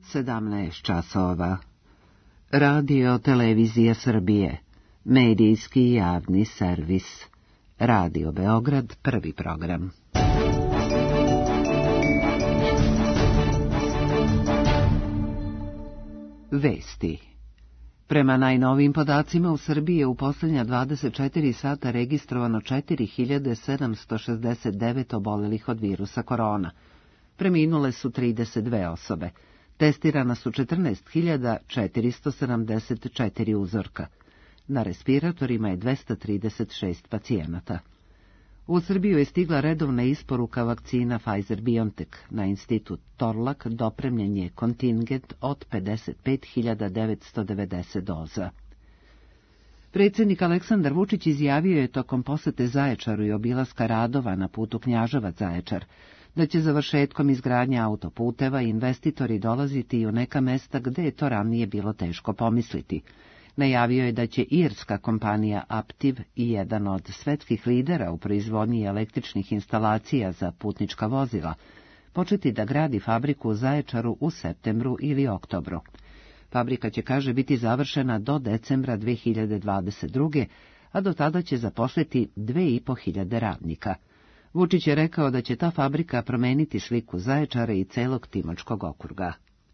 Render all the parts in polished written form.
17 časova. Radio Televizija Srbije. Medijski javni servis. Radio Beograd, prvi program. Vesti. Prema najnovijim podacima u Srbiji je u posljednja 24 sata registrovano 4769 obolelih od virusa korona. Preminule su 32 osobe. Testirana su 14.474 uzorka. Na respiratorima je 236 pacijenata. U Srbiju je stigla redovna isporuka vakcina Pfizer-BioNTech. Na institut Torlak dopremljen je kontingent od 55.990 doza. Predsjednik Aleksandar Vučić izjavio je tokom posete Zaječaru i obilaska radova na putu Knjaževac-Zaječar da će završetkom izgradnje autoputeva investitori dolaziti i u neka mesta gde je to ranije bilo teško pomisliti. Najavio je da će irska kompanija Aptiv i jedan od svetskih lidera u proizvodnji električnih instalacija za putnička vozila početi da gradi fabriku u Zaječaru u septembru ili oktobru. Fabrika će, kaže, biti završena do decembra 2022. a do tada će zaposliti 2.500 radnika. Vučić je rekao da će ta fabrika promeniti sliku Zaječara i celog Timočkog okruga.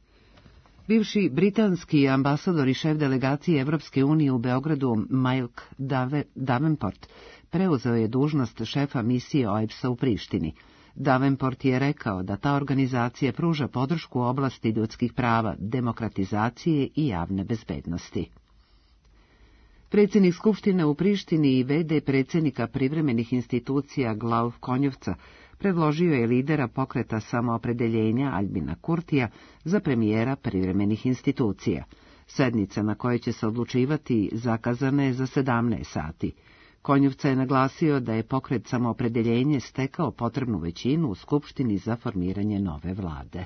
Bivši britanski ambasador i šef delegacije Evropske unije u Beogradu Mike Davenport preuzeo je dužnost šefa misije OEBS-a u Prištini. Davenport je rekao da ta organizacija pruža podršku u oblasti ljudskih prava, demokratizacije i javne bezbednosti. Predsjednik Skupštine u Prištini i v.d. predsjednika privremenih institucija Glav Konjevca predložio je lidera pokreta samoopredeljenja Aljbina Kurtija za premijera privremenih institucija. Sednica na kojoj će se odlučivati zakazana je za 17 sati. Konjevca je naglasio da je pokret samoopredeljenje stekao potrebnu većinu u Skupštini za formiranje nove vlade.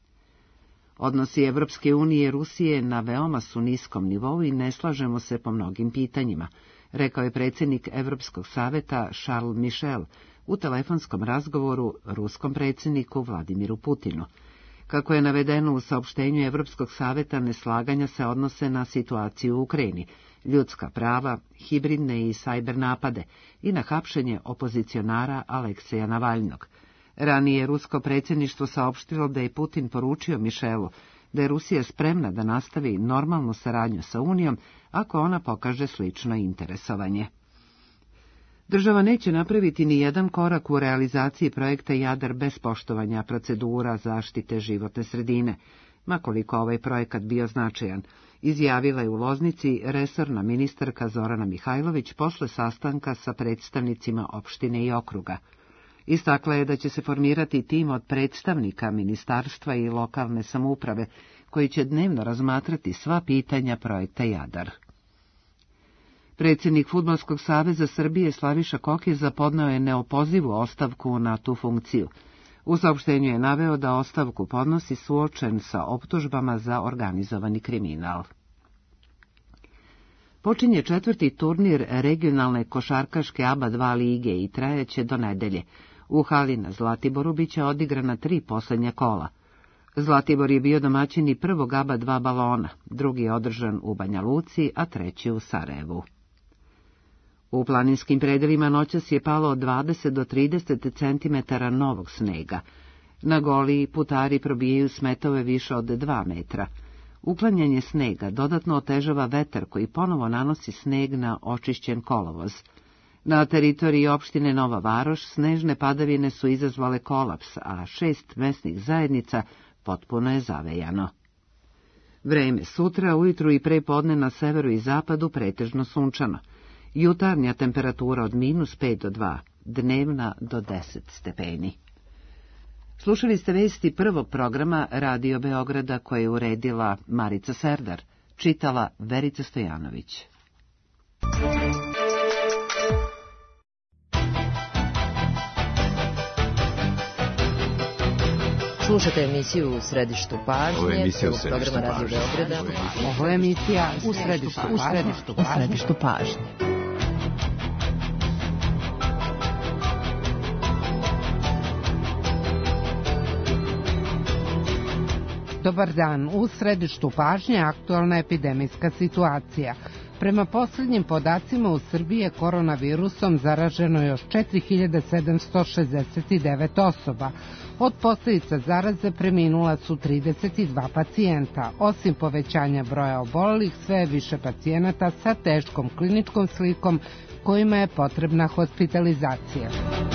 Odnosi Evropske unije i Rusije na veoma su niskom nivou i ne slažemo se po mnogim pitanjima, rekao je predsjednik Evropskog saveta Charles Michel u telefonskom razgovoru ruskom predsjedniku Vladimiru Putinu. Kako je navedeno u saopštenju Evropskog saveta, neslaganja se odnose na situaciju u Ukrajini, ljudska prava, hibridne i sajber napade i na hapšenje opozicionara Alekseja Navalnog. Ranije rusko predsjedništvo saopštilo da je Putin poručio Mišelu da je Rusija spremna da nastavi normalnu saradnju sa Unijom ako ona pokaže slično interesovanje. Država neće napraviti ni jedan korak u realizaciji projekta Jadar bez poštovanja procedura zaštite životne sredine, ma koliko ovaj projekat bio značajan, izjavila je u Loznici resorna ministarka Zorana Mihajlović posle sastanka sa predstavnicima opštine i okruga. Istakla je da će se formirati tim od predstavnika ministarstva i lokalne samouprave koji će dnevno razmatrati sva pitanja projekta Jadar. Predsjednik Fudbalskog saveza Srbije Slaviša Kokiza podneo je neopozivu ostavku na tu funkciju. U saopštenju je naveo da ostavku podnosi suočen sa optužbama za organizovani kriminal. Počinje 4. turnir regionalne košarkaške ABA 2 lige i trajaće do nedelje. U hali na Zlatiboru biće odigrana 3 posljednja kola. Zlatibor je bio domaćin i prvog ABA 2 balona, drugi je održan u Banja Luci, a treći u Sarajevu. U planinskim predelima noćas je palo od 20 do 30 cm novog snega. Na Goliji putari probijaju smetove više od 2 metra. Uklanjanje snega dodatno otežava vetar koji ponovo nanosi sneg na očišćen kolovoz. Na teritoriji opštine Nova Varoš snežne padavine su izazvale kolaps, a 6 mesnih zajednica potpuno je zavejano. Vreme sutra, ujutru i pre podne na severu i zapadu pretežno sunčano. Jutarnja temperatura od -5 do 2, dnevna do 10 stepeni. Slušali ste vesti prvog programa Radio Beograda koje je uredila Marica Serdar, čitala Verica Stojanović. Slušate emisiju U središtu pažnje. Ovo je emisija U programa Radio Beograda. Ovo je emisija U središtu pažnje. Dobar dan. U središtu pažnje aktualna epidemijska situacija. Prema posljednjim podacima u Srbiji je koronavirusom zaraženo još 4769 osoba. Od posljedica zaraze preminula su 32 pacijenta. Osim povećanja broja obolelih, sve je više pacijenata sa teškom kliničkom slikom kojima je potrebna hospitalizacija.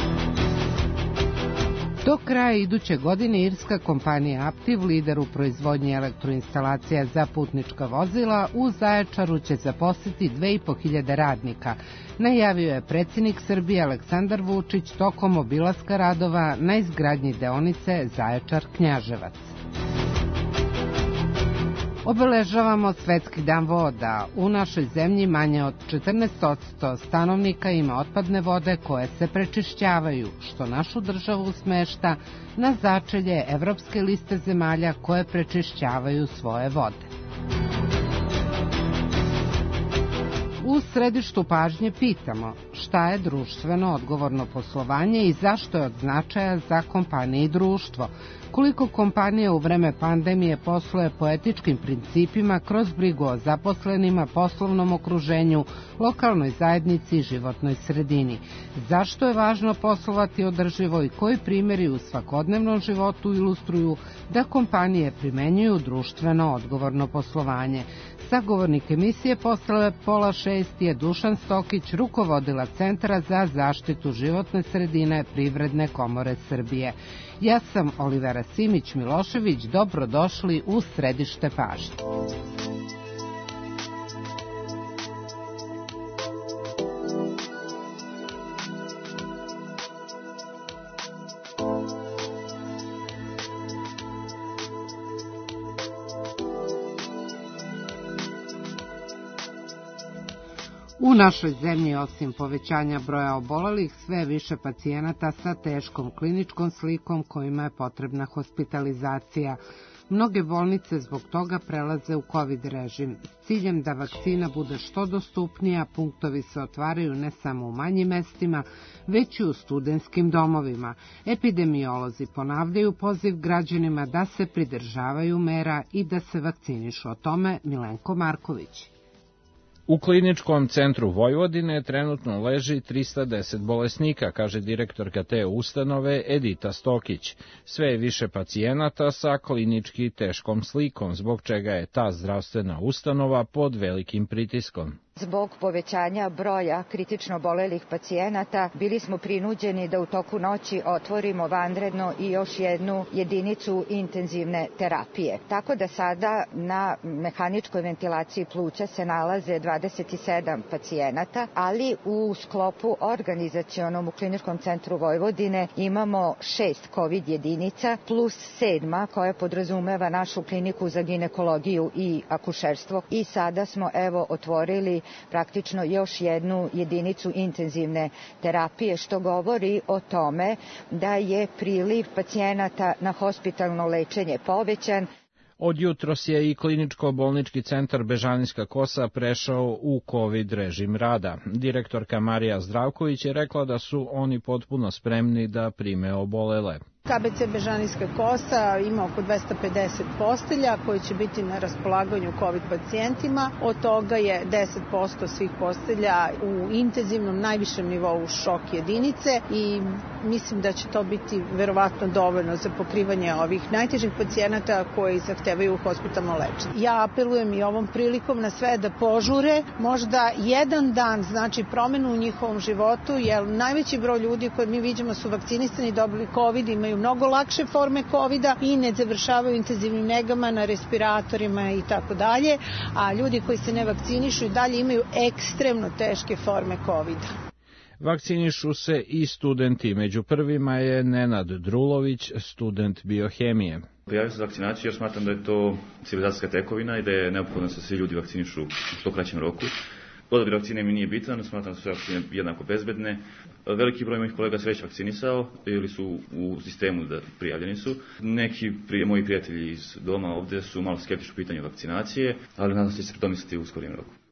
Do kraja iduće godine irska kompanija Aptiv, lider u proizvodnji elektroinstalacija za putnička vozila, u Zaječaru će zaposliti 2500 radnika, najavio je predsjednik Srbije Aleksandar Vučić tokom obilaska radova na izgradnji deonice Zaječar-Knjaževac. Obeležavamo Svetski dan voda. U našoj zemlji manje od 14% stanovnika ima otpadne vode koje se prečišćavaju, što našu državu smešta na začelje Evropske liste zemalja koje prečišćavaju svoje vode. U središtu pažnje pitamo šta je društveno odgovorno poslovanje i zašto je od značaja za kompanije i društvo. Koliko kompanija u vreme pandemije posluje po etičkim principima kroz brigu o zaposlenima, poslovnom okruženju, lokalnoj zajednici i životnoj sredini. Zašto je važno poslovati održivo i koji primjeri u svakodnevnom životu ilustruju da kompanije primenjuju društveno odgovorno poslovanje. Sagovornik emisije posle 5:30 je Dušan Stokić, rukovodila Centra za zaštitu životne sredine Privredne komore Srbije. Ja sam Olivera Simić-Milošević, dobrodošli u središte pažnje. U našoj zemlji, osim povećanja broja obolelih, sve više pacijenata sa teškom kliničkom slikom kojima je potrebna hospitalizacija. Mnoge bolnice zbog toga prelaze u COVID režim. S ciljem da vakcina bude što dostupnija, punktovi se otvaraju ne samo u manjim mestima, već i u studentskim domovima. Epidemiolozi ponavljaju poziv građanima da se pridržavaju mera i da se vakcinišu. O tome Milenko Marković. U kliničkom centru Vojvodine trenutno leži 310 bolesnika, kaže direktorka te ustanove Edita Stokić. Sve je više pacijenata sa klinički teškom slikom, zbog čega je ta zdravstvena ustanova pod velikim pritiskom. Zbog povećanja broja kritično obolelih pacijenata bili smo prinuđeni da u toku noći otvorimo vanredno i još jednu jedinicu intenzivne terapije. Tako da sada na mehaničkoj ventilaciji pluća se nalaze 27 pacijenata, ali u sklopu organizacionom u Kliničkom centru Vojvodine imamo 6 COVID jedinica plus 7 koja podrazumeva našu kliniku za ginekologiju i akušerstvo. I sada smo otvorili praktično još jednu jedinicu intenzivne terapije, što govori o tome da je priliv pacijenata na hospitalno lečenje povećan. Od jutros je i kliničko-bolnički centar Bežanijska Kosa prešao u COVID režim rada. Direktorka Marija Zdravković je rekla da su oni potpuno spremni da prime obolele. KBC Bežanijska Kosa ima oko 250 postelja koji će biti na raspolaganju COVID pacijentima. Od toga je 10% svih postelja u intenzivnom najvišem nivou šok jedinice i mislim da će to biti verovatno dovoljno za pokrivanje ovih najtežih pacijenata koji zahtevaju hospitalno lečenje. Ja apelujem i ovom prilikom na sve da požure, možda jedan dan znači promenu u njihovom životu, jer najveći broj ljudi koje mi viđamo su vakcinisani, dobili COVID, imaju mnogo lakše forme COVID-a i ne završavaju intenzivnim negama na respiratorima i tako dalje, a ljudi koji se ne vakcinišu i dalje imaju ekstremno teške forme COVID-a. Vakcinišu se i studenti. Među prvima je Nenad Drulović, student biohemije. Prijavio se za vakcinaciju jer smatram da je to civilizacijska tekovina i da je neophodno da se svi ljudi vakcinišu u što kraćem roku. Odabir vakcine mi nije bitan, smatram da su vakcine jednako bezbedne. Veliki broj mojih kolega se već vakcinisao ili su u sistemu da prijavljeni su. Neki moji prijatelji iz doma ovde su malo skeptični u pitanju vakcinacije, ali nadam se da će se domisliti u skorijem roku.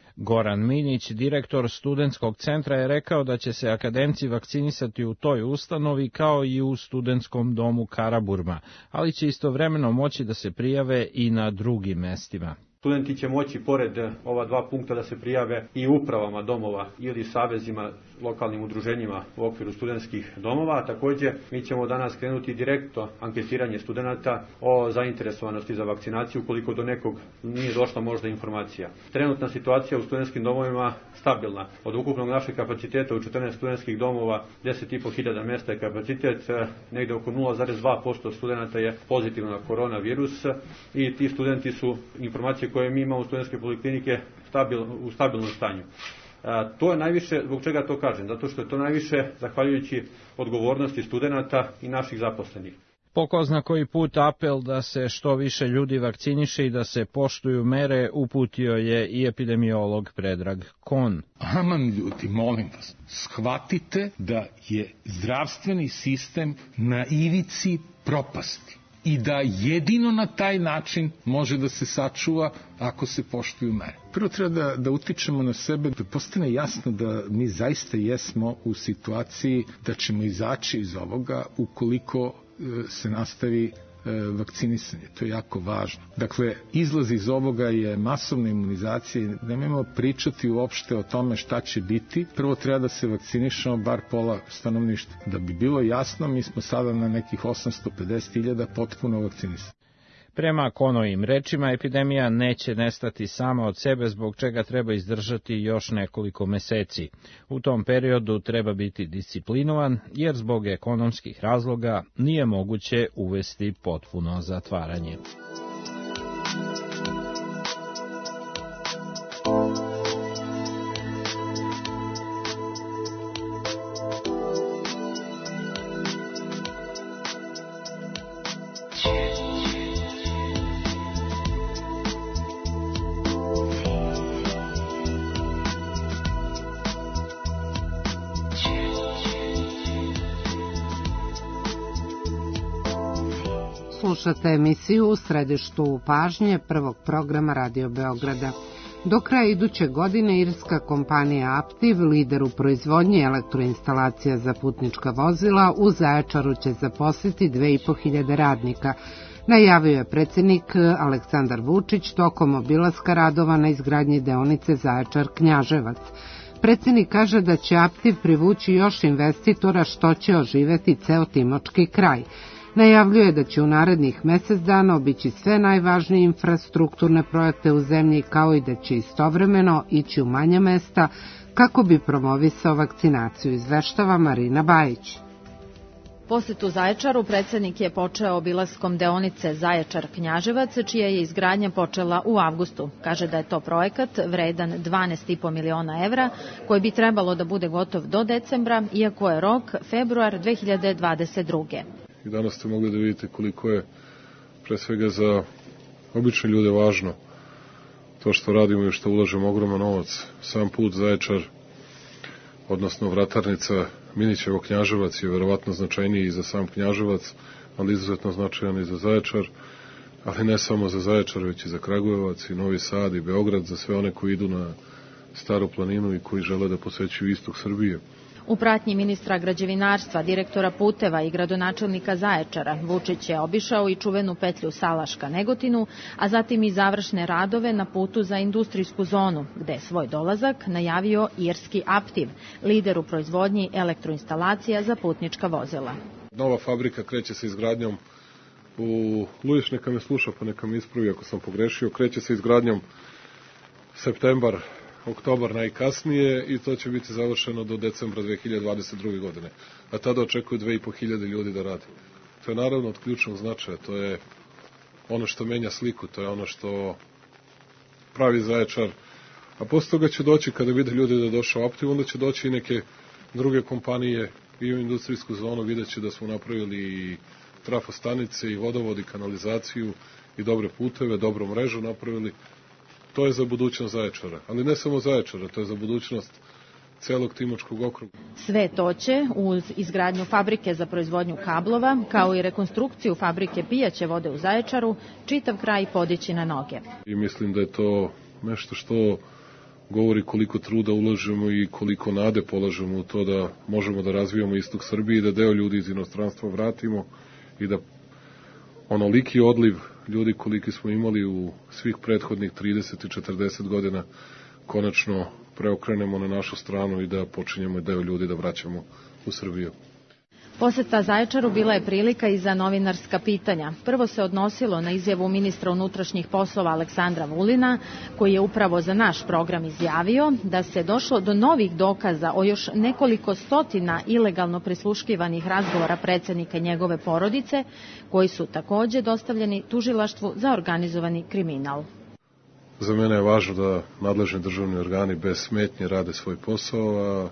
Goran Minić, direktor studentskog centra, je rekao da će se akademci vakcinisati u toj ustanovi kao i u studentskom domu Karaburma, ali će istovremeno moći da se prijave i na drugim mestima. Studenti će moći pored ova dva punkta da se prijave i upravama domova ili savezima, lokalnim udruženjima u okviru studentskih domova, a takođe mi ćemo danas krenuti direktno anketiranje studenta o zainteresovanosti za vakcinaciju ukoliko do nekog nije došla možda informacija. Trenutna situacija u studentskim domovima stabilna. Od ukupnog našeg kapaciteta u 14 studentskih domova 10.500 mesta je kapacitet, negde oko 0,2% studenta je pozitivno na koronavirus i ti studenti su, informacije koje mi imamo u studentske poliklinike, u stabilnom stanju. To je najviše, zbog čega to kažem, zato što je to najviše zahvaljujući odgovornosti studenata i naših zaposlenih. Po ko zna koji put apel da se što više ljudi vakciniše i da se poštuju mere uputio je i epidemiolog Predrag Kon. Aman ljudi, molim vas, shvatite da je zdravstveni sistem na ivici propasti i da jedino na taj način može da se sačuva ako se poštuju mere. Prvo treba da utičemo na sebe, da postane jasno da mi zaista jesmo u situaciji da ćemo izaći iz ovoga ukoliko se nastavi vakcinisanje. To je jako važno. Dakle, izlaz iz ovoga je masovna imunizacija. Nemojmo pričati uopšte o tome šta će biti. Prvo treba da se vakcinišemo bar pola stanovništva. Da bi bilo jasno, mi smo sada na nekih 850.000 potpuno vakcinisani. Prema Konovim rečima, epidemija neće nestati sama od sebe, zbog čega treba izdržati još nekoliko meseci. U tom periodu treba biti disciplinovan, jer zbog ekonomskih razloga nije moguće uvesti potpuno zatvaranje. Slušate emisiju U središtu pažnje prvog programa Radio Beograda. Do kraja iduće godine irska kompanija Aptiv, lider u proizvodnji elektroinstalacija za putnička vozila, u Zaječaru će zaposliti 2.500 radnika. Najavio je predsjednik Aleksandar Vučić tokom obilaska radova na izgradnji deonice Zaječar-Knjaževac. Predsjednik kaže da će Aptiv privući još investitora, što će oživeti ceo timočki kraj. Najavljuje da će u narednih mesec dana obići sve najvažnije infrastrukturne projekte u zemlji, kao i da će istovremeno ići u manja mesta kako bi promovisao vakcinaciju, izveštava Marina Bajić. Posetu Zaječaru predsjednik je počeo obilaskom deonice Zaječar-Knjaževac, čija je izgradnja počela u avgustu. Kaže da je to projekat vredan 12,5 miliona evra, koji bi trebalo da bude gotov do decembra, iako je rok februar 2022. I danas ste mogli da vidite koliko je pre svega za obične ljude važno to što radimo i što ulažemo ogroman novac. Sam put Zaječar, odnosno vratarnica Minićevo Knjaževac, je verovatno značajniji i za sam Knjaževac, ali izuzetno značajan i za Zaječar, ali ne samo za Zaječar, već i za Kragujevac i Novi Sad i Beograd, za sve one koji idu na Staru planinu i koji žele da posećuju istok Srbije. U pratnji ministra građevinarstva, direktora puteva i gradonačelnika Zaječara, Vučić je obišao i čuvenu petlju Salaška-Negotinu, a zatim i završne radove na putu za industrijsku zonu, gde je svoj dolazak najavio irski Aptiv, lider u proizvodnji elektroinstalacija za putnička vozila. Nova fabrika kreće sa izgradnjom u Lujiš, neka me sluša pa neka me ispravi ako sam pogrešio, kreće sa izgradnjom septembar, oktobar najkasnije i to će biti završeno do decembra 2022. godine. A tada očekuju 2.500 ljudi da radi. To je naravno od ključnog značaja, to je ono što menja sliku, to je ono što pravi Zaječar. A posle toga će doći, kada vide ljudi da je došao Aptiv, onda će doći i neke druge kompanije i u industrijsku zonu, videće da smo napravili i trafostanice, i vodovod, i kanalizaciju, i dobre puteve, dobru mrežu napravili. To je za budućnost Zaječara, ali ne samo Zaječara, to je za budućnost celog Timočkog okruga. Sve to će, uz izgradnju fabrike za proizvodnju kablova, kao i rekonstrukciju fabrike pijaće vode u Zaječaru, čitav kraj podići na noge. I mislim da je to nešto što govori koliko truda ulažemo i koliko nade polažemo u to da možemo da razvijamo istok Srbije i da deo ljudi iz inostranstva vratimo i da onoliki odliv ljudi koliki smo imali u svih prethodnih 30 i 40 godina konačno preokrenemo na našu stranu i da počinjemo deo ljudi da vraćamo u Srbiju. Poseta Zaječaru bila je prilika i za novinarska pitanja. Prvo se odnosilo na izjavu ministra unutrašnjih poslova Aleksandra Vulina, koji je upravo za naš program izjavio da se došlo do novih dokaza o još nekoliko stotina ilegalno prisluškivanih razgovora predsjednika i njegove porodice, koji su takođe dostavljeni tužilaštvu za organizovani kriminal. Za mene je važno da nadležni državni organi bez smetnje rade svoj posao, a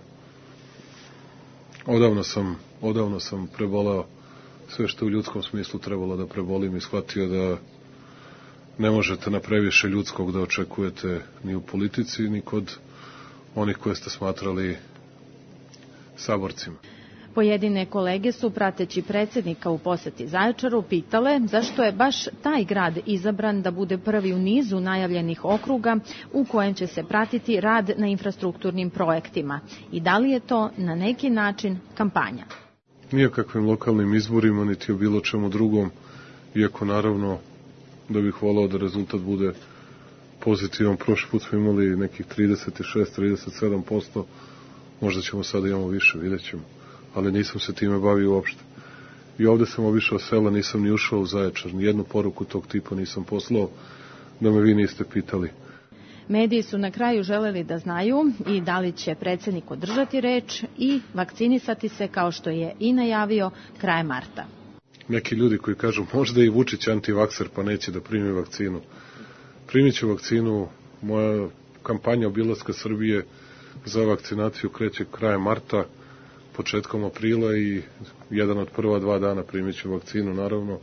odavno sam preboleo sve što u ljudskom smislu trebalo da prebolim i shvatio da ne možete na previše ljudskog da očekujete ni u politici, ni kod onih koje ste smatrali saborcima. Pojedine kolege su, prateći predsjednika u poseti Zaječaru, pitale zašto je baš taj grad izabran da bude prvi u nizu najavljenih okruga u kojem će se pratiti rad na infrastrukturnim projektima i da li je to na neki način kampanja. Nijakakvim lokalnim izborima, niti o bilo čemu drugom, iako naravno da bih volao da rezultat bude pozitivan. Prošli put smo imali nekih 36-37%, možda ćemo sada imamo više, vidjet ćemo. Ali nisam se time bavio uopšte. I ovde sam obišao sela, nisam ni ušao u Zaječar, nijednu poruku tog tipa nisam poslao, da me vi niste pitali. Mediji su na kraju želeli da znaju i da li će predsjednik održati reč i vakcinisati se kao što je i najavio krajem marta. Neki ljudi koji kažu možda i Vučić antivakser pa neće da primi vakcinu. Primit će vakcinu, moja kampanja obilaska Srbije za vakcinaciju kreće krajem marta, početkom aprila i jedan od prva 2 dana primit ću vakcinu, naravno.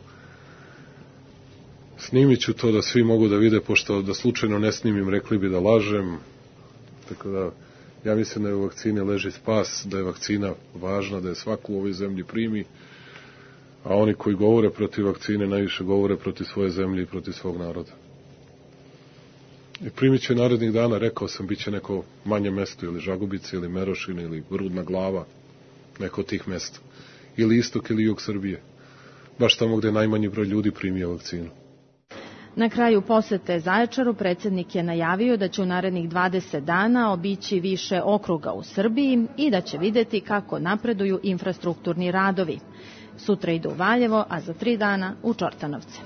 Snimit ću to da svi mogu da vide, pošto da slučajno ne snimim, rekli bi da lažem. Tako da, ja mislim da je u vakcini leži spas, da je vakcina važna, da je svako u ovoj zemlji primi, a oni koji govore protiv vakcine najviše govore protiv svoje zemlje i protiv svog naroda. I primit će narednih dana, rekao sam, bit će neko manje mesto, ili Žagubice, ili Merošina, ili Rudna Glava, neko od tih mesta. Ili istok, ili jug Srbije. Baš tamo gde najmanji broj ljudi primio vakcinu. Na kraju posete Zaječaru predsjednik je najavio da će u narednih 20 dana obići više okruga u Srbiji i da će videti kako napreduju infrastrukturni radovi. Sutra ide u Valjevo, a za 3 dana u Čortanovce.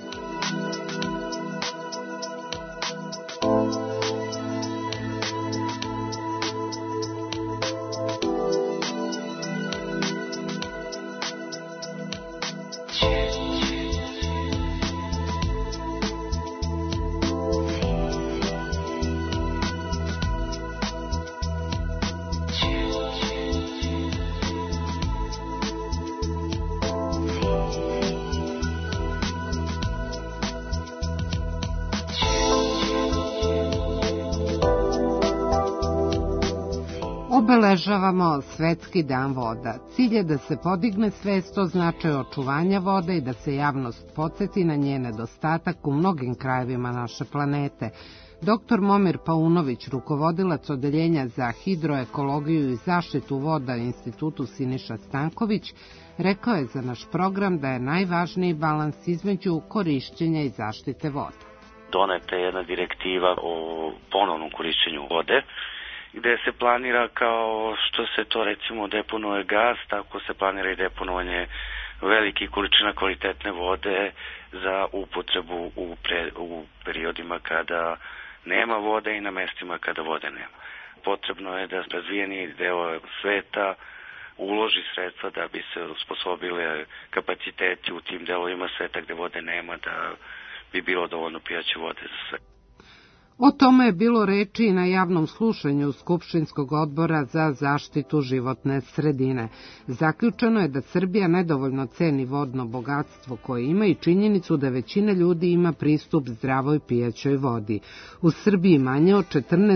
Obeležavamo Svetski dan voda. Cilj je da se podigne svest o značaju očuvanja vode i da se javnost podsjeti na njen nedostatak u mnogim krajevima naše planete. Dr. Momir Paunović, rukovodilac Odeljenja za hidroekologiju i zaštitu voda u Institutu Siniša Stanković, rekao je za naš program da je najvažniji balans između korišćenja i zaštite voda. Doneta je jedna direktiva o ponovnom korišćenju vode, gde se planira kao što se to recimo deponuje gas, tako se planira i deponovanje velikih količina kvalitetne vode za upotrebu u periodima kada nema vode i na mestima kada vode nema. Potrebno je da razvijeni deo sveta uloži sredstva da bi se usposobile kapaciteti u tim delovima sveta gde vode nema, da bi bilo dovoljno pijaće vode za sve. O tome je bilo reči i na javnom slušanju Skupštinskog odbora za zaštitu životne sredine. Zaključeno je da Srbija nedovoljno ceni vodno bogatstvo koje ima i činjenicu da većina ljudi ima pristup zdravoj pijaćoj vodi. U Srbiji manje od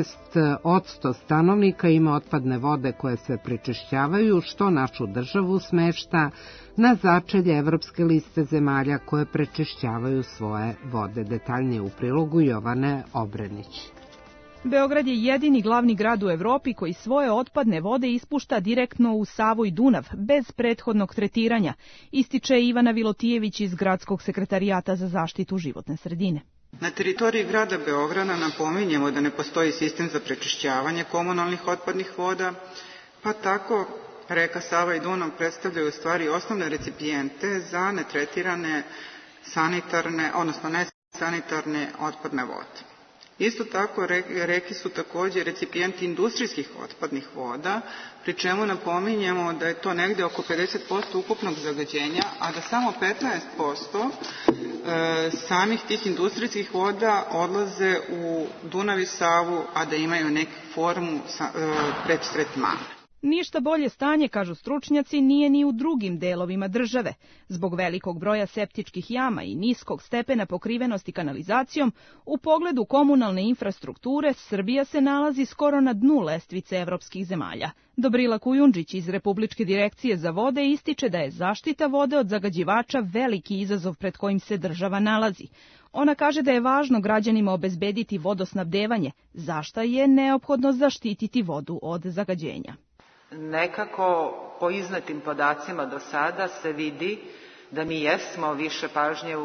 14% stanovnika ima otpadne vode koje se prečišćavaju, što našu državu smešta na začelje Evropske liste zemalja koje prečišćavaju svoje vode. Detaljnije u prilogu Jovane Obrenić. Beograd je jedini glavni grad u Evropi koji svoje otpadne vode ispušta direktno u Savu i Dunav, bez prethodnog tretiranja, ističe Ivana Vilotijević iz Gradskog sekretarijata za zaštitu životne sredine. Na teritoriji grada Beograda napominjemo da ne postoji sistem za prečišćavanje komunalnih otpadnih voda, pa tako reka Sava i Dunav predstavljaju u stvari osnovne recipijente za netretirane sanitarne, odnosno nesanitarne otpadne vode. Isto tako, reke su takođe recipijenti industrijskih otpadnih voda, pri čemu napominjemo da je to negde oko 50% ukupnog zagađenja, a da samo 15% samih tih industrijskih voda odlaze u Dunav i Savu, a da imaju neku formu predtretmana. Ništa bolje stanje, kažu stručnjaci, nije ni u drugim delovima države. Zbog velikog broja septičkih jama i niskog stepena pokrivenosti kanalizacijom, u pogledu komunalne infrastrukture Srbija se nalazi skoro na dnu lestvice evropskih zemalja. Dobrila Kujundžić iz Republičke direkcije za vode ističe da je zaštita vode od zagađivača veliki izazov pred kojim se država nalazi. Ona kaže da je važno građanima obezbediti vodosnabdevanje, zašta je neophodno zaštititi vodu od zagađenja. Nekako po iznetim podacima do sada se vidi da mi jesmo više pažnje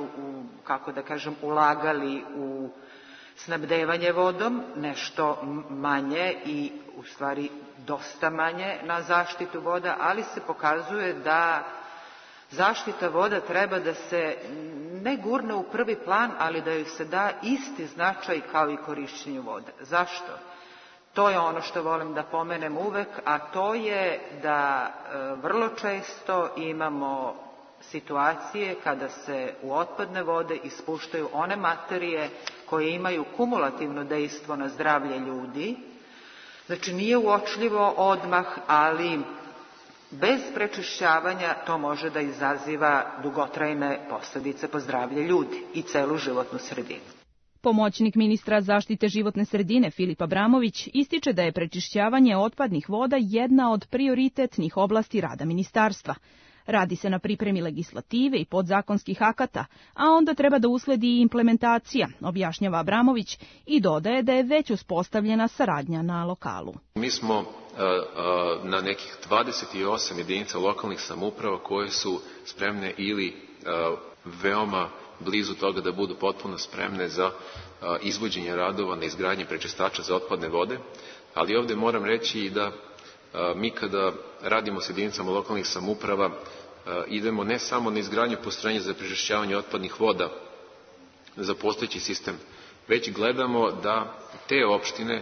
ulagali u snabdevanje vodom, nešto manje i u stvari dosta manje na zaštitu voda, ali se pokazuje da zaštita voda treba da se ne gurne u prvi plan, ali da joj se da isti značaj kao i korišćenju vode. Zašto? To je ono što volim da pomenem uvek, a to je da vrlo često imamo situacije kada se u otpadne vode ispuštaju one materije koje imaju kumulativno dejstvo na zdravlje ljudi. Znači nije uočljivo odmah, ali bez prečišćavanja to može da izaziva dugotrajne posledice po zdravlje ljudi i celu životnu sredinu. Pomoćnik ministra zaštite životne sredine Filip Abramović ističe da je prečišćavanje otpadnih voda jedna od prioritetnih oblasti rada ministarstva. Radi se na pripremi legislative i podzakonskih akata, a onda treba da usledi i implementacija, objašnjava Abramović i dodaje da je već uspostavljena saradnja na lokalu. Mi smo na nekih 28 jedinica lokalnih samouprava koje su spremne ili veoma blizu toga da budu potpuno spremne za izvođenje radova na izgradnji prečistača za otpadne vode, ali ovde moram reći i da mi kada radimo s jedinicama lokalnih samouprava idemo ne samo na izgradnju postrojenja za prečišćavanje otpadnih voda za postojeći sistem, već gledamo da te opštine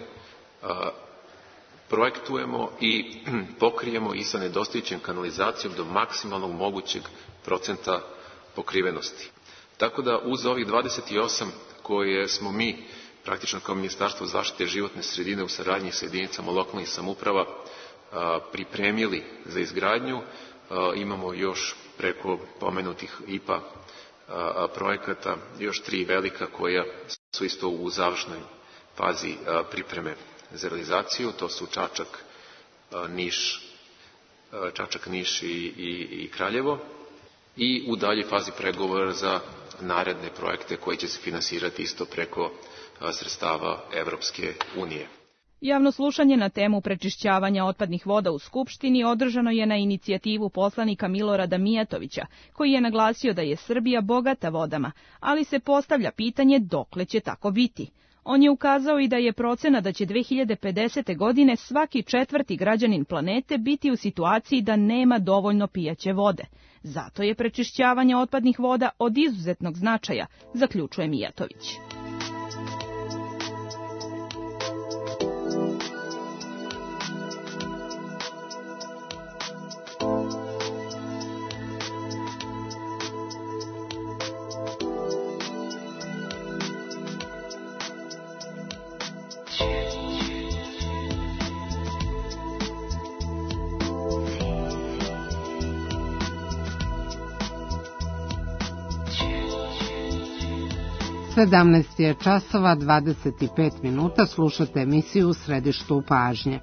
projektujemo i pokrijemo i sa nedostajućem kanalizacijom do maksimalnog mogućeg procenta pokrivenosti. Tako da uz ovih 28 koje smo mi praktično kao Ministarstvo zaštite životne sredine u saradnji sa jedinicama lokalnih samouprava pripremili za izgradnju, imamo još preko pomenutih IPA projekata još 3 velika koja su isto u završnoj fazi pripreme za realizaciju, to su Čačak, Niš i Kraljevo, i u daljoj fazi pregovora za naredne projekte koji će se finansirati isto preko sredstava Evropske unije. Javno slušanje na temu prečišćavanja otpadnih voda u Skupštini održano je na inicijativu poslanika Milorada Mijatovića, koji je naglasio da je Srbija bogata vodama, ali se postavlja pitanje dokle će tako biti. On je ukazao i da je procena da će 2050. godine svaki 4. građanin planete biti u situaciji da nema dovoljno pijaće vode. Zato je prečišćavanje otpadnih voda od izuzetnog značaja, zaključuje Mijatović. 17 je časova 25 minuta, slušate emisiju U središtu pažnje.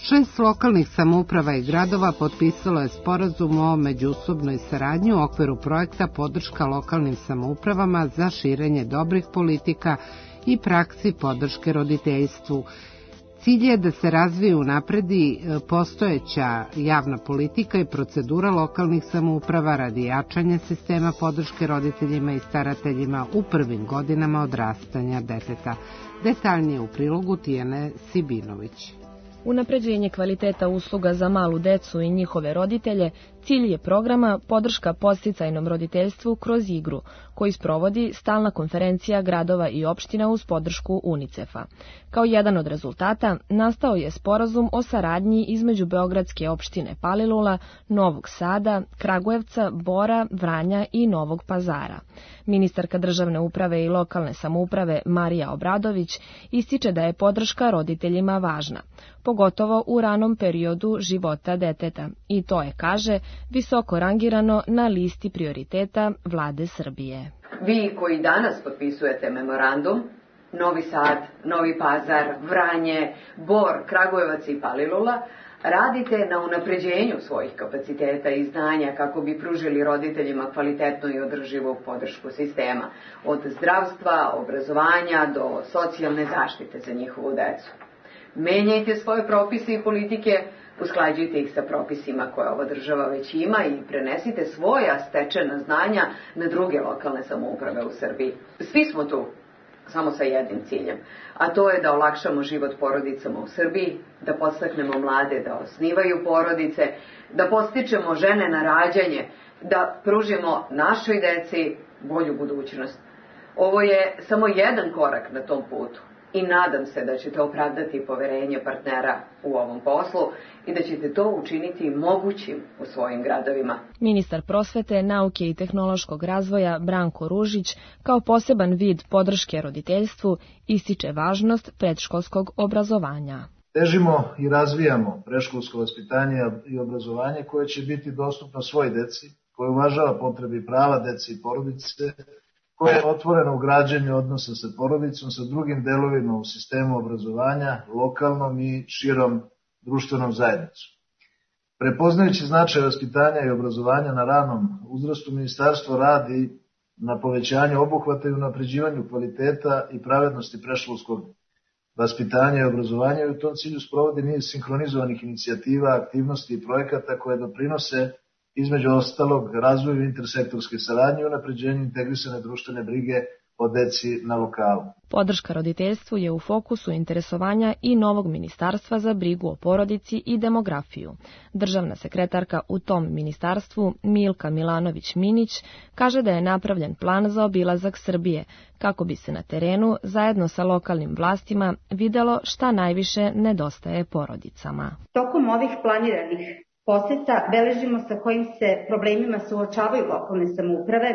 6 lokalnih samouprava i gradova potpisalo je sporazum o međusobnoj saradnji u okviru projekta podrška lokalnim samoupravama za širenje dobrih politika i praksi podrške roditeljstvu. Cilj je da se razvije i unapredi postojeća javna politika i procedura lokalnih samouprava radi jačanja sistema podrške roditeljima i starateljima u prvim godinama odrastanja deteta. Detaljnije u prilogu Tijene Sibinović. Unapređenje kvaliteta usluga za malu decu i njihove roditelje cilj je programa Podrška podsticajnom roditeljstvu kroz igru, koji sprovodi Stalna konferencija gradova i opština uz podršku UNICEF-a. Kao jedan od rezultata nastao je sporazum o saradnji između beogradske opštine Palilula, Novog Sada, Kragujevca, Bora, Vranja i Novog Pazara. Ministarka državne uprave i lokalne samouprave Marija Obradović ističe da je podrška roditeljima važna, pogotovo u ranom periodu života deteta, i to je, kaže, visoko rangirano na listi prioriteta Vlade Srbije. Vi koji danas potpisujete memorandum, Novi Sad, Novi Pazar, Vranje, Bor, Kragujevac i Palilula, radite na unapređenju svojih kapaciteta i znanja kako bi pružili roditeljima kvalitetnu i održivu podršku sistema, od zdravstva, obrazovanja do socijalne zaštite za njihovu decu. Menjajte svoje propise i politike, usklađujte ih sa propisima koje ova država već ima i prenesite svoja stečena znanja na druge lokalne samouprave u Srbiji. Svi smo tu, samo sa jednim ciljem, a to je da olakšamo život porodicama u Srbiji, da podstaknemo mlade da osnivaju porodice, da podstičemo žene na rađanje, da pružimo našoj deci bolju budućnost. Ovo je samo jedan korak na tom putu. I nadam se da ćete opravdati poverenje partnera u ovom poslu i da ćete to učiniti mogućim u svojim gradovima. Ministar prosvete, nauke i tehnološkog razvoja Branko Ružić kao poseban vid podrške roditeljstvu ističe važnost predškolskog obrazovanja. Težimo i razvijamo predškolsko vaspitanje i obrazovanje koje će biti dostupno svoj deci, koje uvažava potrebe i prava dece i porodice, koje je otvoreno u građenju odnosa sa porodicom, sa drugim delovima u sistemu obrazovanja, lokalnom i širom društvenom zajednicom. Prepoznajući značaj vaspitanja i obrazovanja na ranom uzrastu, Ministarstvo radi na povećanju obuhvata i unapređivanju kvaliteta i pravednosti predškolskog vaspitanja i obrazovanja i u tom cilju sprovodi niz sinhronizovanih inicijativa, aktivnosti i projekata koje doprinose između ostalog razvoju intersektorske saradnje i unapređenju integrisane društvene brige o deci na lokalu. Podrška roditeljstvu je u fokusu interesovanja i novog ministarstva za brigu o porodici i demografiju. Državna sekretarka u tom ministarstvu, Milka Milanović-Minić, kaže da je napravljen plan za obilazak Srbije, kako bi se na terenu, zajedno sa lokalnim vlastima, videlo šta najviše nedostaje porodicama. Tokom ovih planiranih poseta beležimo sa kojim se problemima suočavaju lokalne samouprave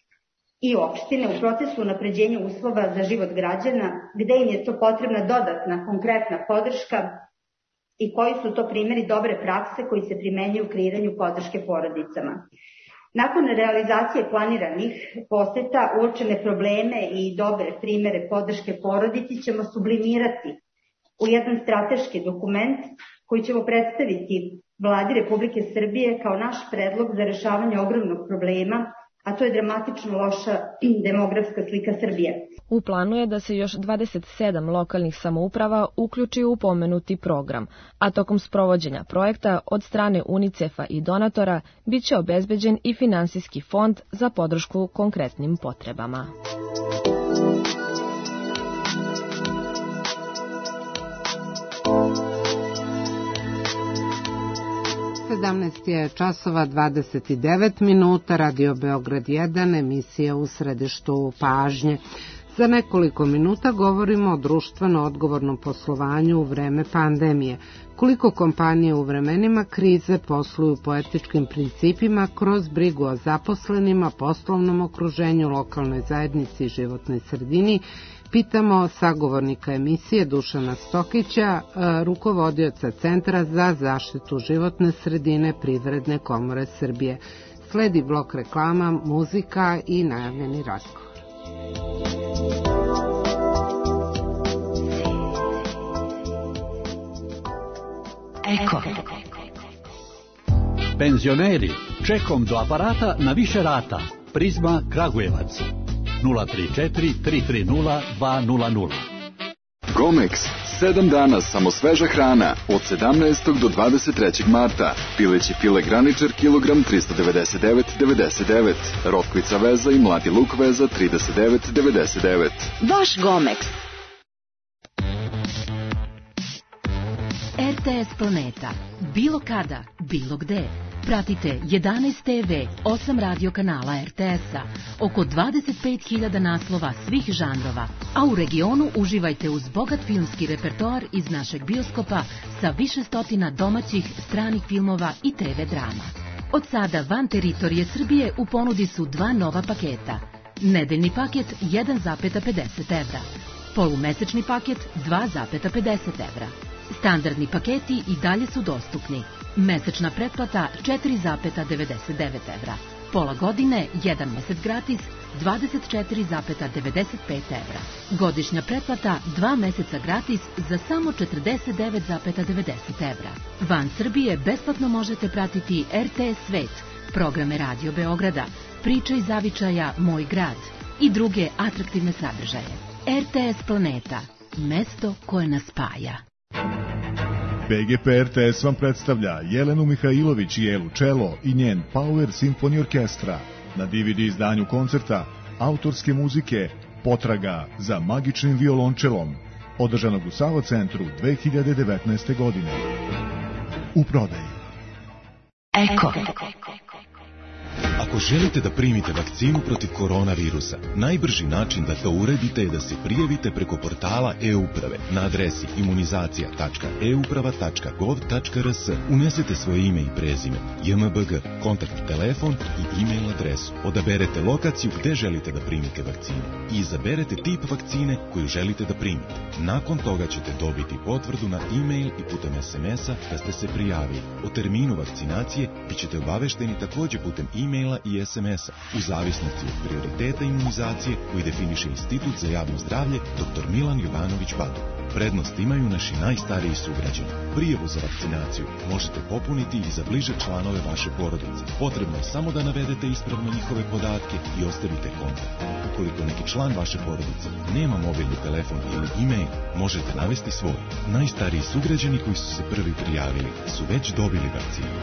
i opštine u procesu unapređenja uslova za život građana, gde im je to potrebna dodatna konkretna podrška i koji su to primjeri dobre prakse koji se primenjuju u kreiranju podrške porodicama. Nakon realizacije planiranih poseta, uočene probleme i dobre primjere podrške porodici ćemo sublimirati u jedan strateški dokument koji ćemo predstaviti Vladi Republike Srbije kao naš predlog za rešavanje ogromnog problema, a to je dramatično loša demografska slika Srbije. U planu je da se još 27 lokalnih samouprava uključi u pomenuti program, a tokom sprovođenja projekta od strane UNICEF-a i donatora biće obezbeđen i finansijski fond za podršku konkretnim potrebama. Je časova 29 minuta, Radio Beograd 1, emisija U središtu pažnje. Za nekoliko minuta govorimo o društveno odgovornom poslovanju u vreme pandemije. Koliko kompanije u vremenima krize posluju po etičkim principima kroz brigu o zaposlenima, poslovnom okruženju, lokalnoj zajednici i životnoj sredini, pitamo sagovornika emisije Dušana Stokića, rukovodioca Centra za zaštitu životne sredine Privredne komore Srbije. Sledi blok reklama, muzika i najavljeni razgovor. Eko. Penzioneri, čekom do aparata na više rata. Prizma Kragujevac. 034 330 200. Gomex, 7 dana samo sveža hrana, od 17. do 23. marta. Pileći file graničar, kilogram 399,99. Rotkvica veza i mladi luk veza 39,99. Vaš Gomex. RTS Planeta. Bilo kada, bilo gde. Pratite 11 TV, 8 radio kanala RTS-a, oko 25.000 naslova svih žanrova, a u regionu uživajte uz bogat filmski repertoar iz našeg bioskopa sa više stotina domaćih, stranih filmova i TV drama. Od sada van teritorije Srbije u ponudi su 2 nova paketa. Nedeljni paket 1,50 evra, polumesečni paket 2,50 evra. Standardni paketi i dalje su dostupni. Mesečna pretplata 4,99 evra. Pola godine, 1 mesec gratis, 24,95 evra. Godišnja pretplata 2 meseca gratis za samo 49,90 evra. Van Srbije besplatno možete pratiti RTS Svet, programe Radio Beograda, Priče iz zavičaja Moj grad i druge atraktivne sadržaje. RTS Planeta, mesto koje nas spaja. BGP RTS vam predstavlja Jelenu Mihajlović i Elu Čelo i njen Power Symphony Orkestra na DVD izdanju koncerta autorske muzike Potraga za magičnim violončelom, održanog u Sava centru 2019. godine. U prodaji. Eko. Ako želite da primite vakcinu protiv koronavirusa, najbrži način da to uradite je da se prijavite preko portala e-uprave na adresi imunizacija.euprava.gov.rs. Unesete svoje ime i prezime, JMBG, kontakt telefon i e-mail adresu. Odaberete lokaciju gde želite da primite vakcinu i izaberete tip vakcine koju želite da primite. Nakon toga ćete dobiti potvrdu na e-mail i putem SMS-a da ste se prijavili. O terminu vakcinacije bit ćete obavešteni takođe putem e-maila i SMS-a, u zavisnosti od prioriteta imunizacije koji definiše Institut za javno zdravlje dr. Milan Jovanović Badu. Prednost imaju naši najstariji sugrađani. Prijavu za vakcinaciju možete popuniti i za bliže članove vaše porodice. Potrebno je samo da navedete ispravno njihove podatke i ostavite kontakt. Ukoliko neki član vaše porodice nema mobilni telefon ili e-mail, možete navesti svoj. Najstariji sugrađani koji su se prvi prijavili su već dobili vakcinu.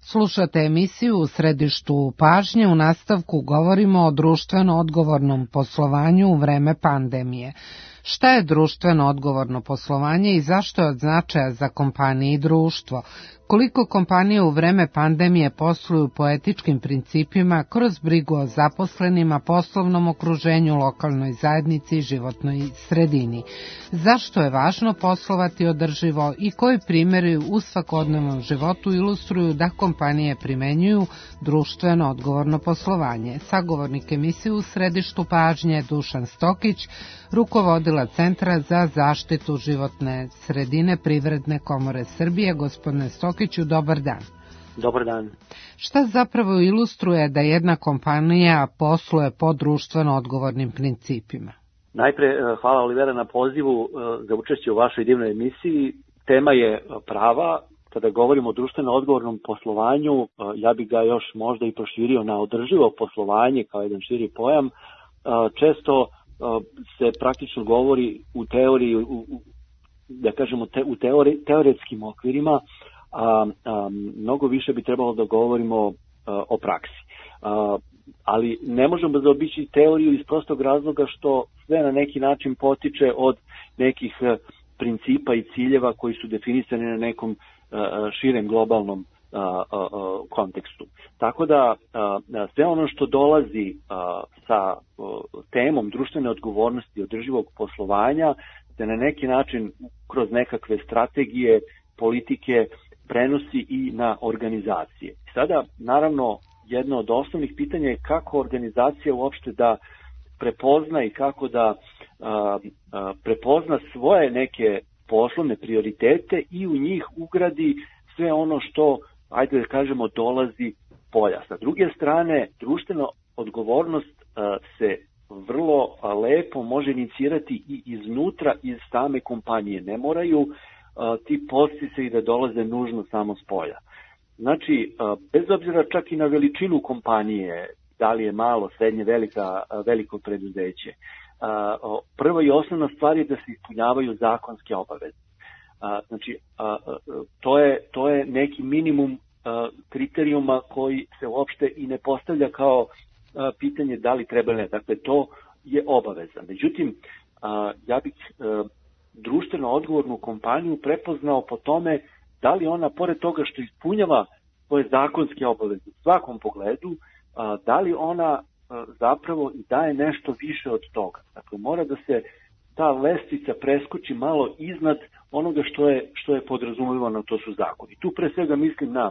Slušate emisiju U središtu pažnje. U nastavku govorimo o društveno odgovornom poslovanju u vreme pandemije. Šta je društveno odgovorno poslovanje i zašto je od značaja za kompanije i društvo? Koliko kompanije u vreme pandemije posluju po etičkim principima kroz brigu o zaposlenima, poslovnom okruženju, lokalnoj zajednici i životnoj sredini? Zašto je važno poslovati održivo i koji primjeri u svakodnevnom životu ilustruju da kompanije primenjuju društveno odgovorno poslovanje? Sagovornik emisije U središtu pažnje Dušan Stokić, rukovodila Centra za zaštitu životne sredine Privredne komore Srbije. Gospodine Stokiću, dobar dan. Dobar dan. Šta zapravo ilustruje da jedna kompanija posluje po društveno odgovornim principima? Najpre, hvala Olivera na pozivu za učešće u vašoj divnoj emisiji. Tema je prava. Kada govorimo o društveno odgovornom poslovanju, ja bih ga još možda i proširio na održivo poslovanje kao jedan širi pojam. Često se praktično govori u teoriji, da kažemo u teoretskim okvirima, a mnogo više bi trebalo da govorimo o praksi. Ali ne možemo zaobići teoriju iz prostog razloga što sve na neki način potiče od nekih principa i ciljeva koji su definisani na nekom širem globalnom kontekstu. Tako da sve ono što dolazi sa temom društvene odgovornosti i održivog poslovanja se na neki način kroz nekakve strategije, politike prenosi i na organizacije. Sada, naravno, jedno od osnovnih pitanja je kako organizacija uopšte da prepozna i kako da prepozna svoje neke poslovne prioritete i u njih ugradi sve ono što, ajde da kažemo, dolazi polja. Sa druge strane, društvena odgovornost se vrlo lepo može inicirati i iznutra iz same kompanije. Ne moraju ti podsticaji da dolaze nužno samo s polja. Znači, bez obzira čak i na veličinu kompanije, da li je malo, srednje, veliko preduzeće, prva i osnovna stvar je da se ispunjavaju zakonske obaveze. Znači, to je neki minimum kriterijuma koji se uopšte i ne postavlja kao pitanje da li treba ili ne. Dakle, to je obaveza. Međutim, ja bih društveno odgovornu kompaniju prepoznao po tome da li ona, pored toga što ispunjava svoje zakonske obaveze u svakom pogledu, da li ona zapravo i daje nešto više od toga. Dakle, mora da se ta lestvica preskoči malo iznad onoga što je podrazumevano, to su zakoni. Tu pre svega mislim na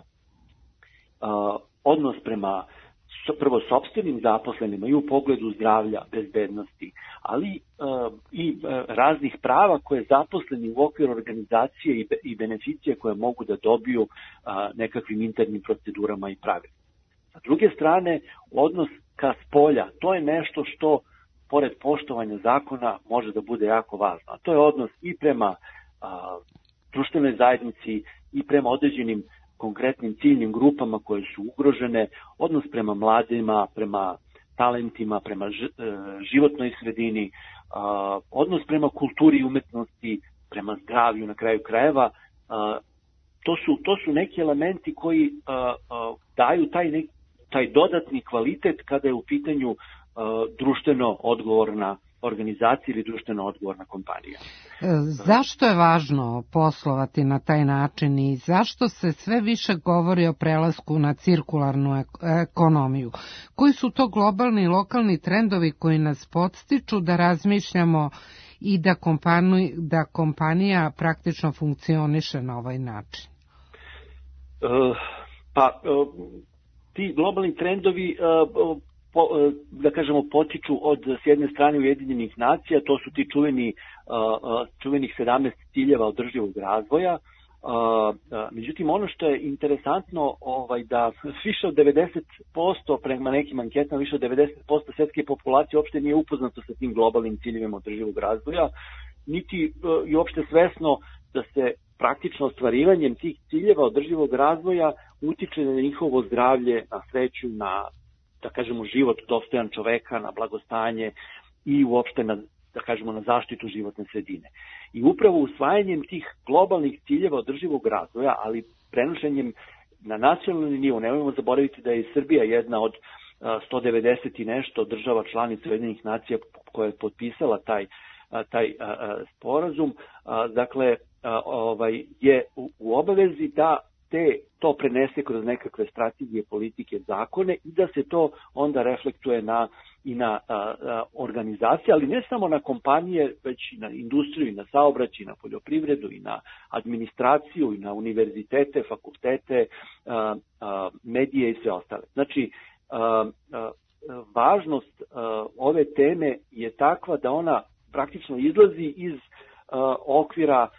odnos prema prvo sopstvenim zaposlenima i u pogledu zdravlja, bezbednosti, ali i raznih prava koje zaposleni u okviru organizacije i beneficije koje mogu da dobiju nekakvim internim procedurama i pravilima. Sa druge strane, odnos ka spolja, to je nešto što pored poštovanja zakona može da bude jako važno. A to je odnos i prema društvenoj zajednici i prema određenim konkretnim ciljnim grupama koje su ugrožene, odnos prema mladima, prema talentima, prema životnoj sredini, odnos prema kulturi i umetnosti, prema zdravlju na kraju krajeva. To su neki elementi koji daju taj dodatni kvalitet kada je u pitanju društveno odgovorna organizacija ili društveno odgovorna kompanija. Zašto je važno poslovati na taj način i zašto se sve više govori o prelasku na cirkularnu ekonomiju? Koji su to globalni i lokalni trendovi koji nas podstiču da razmišljamo i da kompanija praktično funkcioniše na ovaj način? Ti globalni trendovi da kažemo potiču od s jedne strane Ujedinjenih nacija, to su ti čuvenih 17 ciljeva održivog razvoja. Međutim, ono što je interesantno da više od 90%, prema nekim anketama, više od 90% svjetske populacije uopšte nije upoznato sa tim globalnim ciljevima održivog razvoja, niti je uopšte svesno da se praktično ostvarivanjem tih ciljeva održivog razvoja utiče na njihovo zdravlje, na sreću, na, da kažemo, život dostojan čoveka, na blagostanje i uopšte na, da kažemo, na zaštitu životne sredine. I upravo usvajanjem tih globalnih ciljeva održivog razvoja, ali prenošenjem na nacionalni nivo, nemojmo zaboraviti da je Srbija jedna od 190 i nešto država članica Ujedinjenih nacija koja je potpisala taj sporazum, dakle, je u obavezi da to prenese kroz nekakve strategije, politike, zakone i da se to onda reflektuje i na organizacije, ali ne samo na kompanije, već i na industriju, i na saobraćaj, i na poljoprivredu, i na administraciju, i na univerzitete, fakultete, medije i sve ostale. Znači, važnost ove teme je takva da ona praktično izlazi iz okvira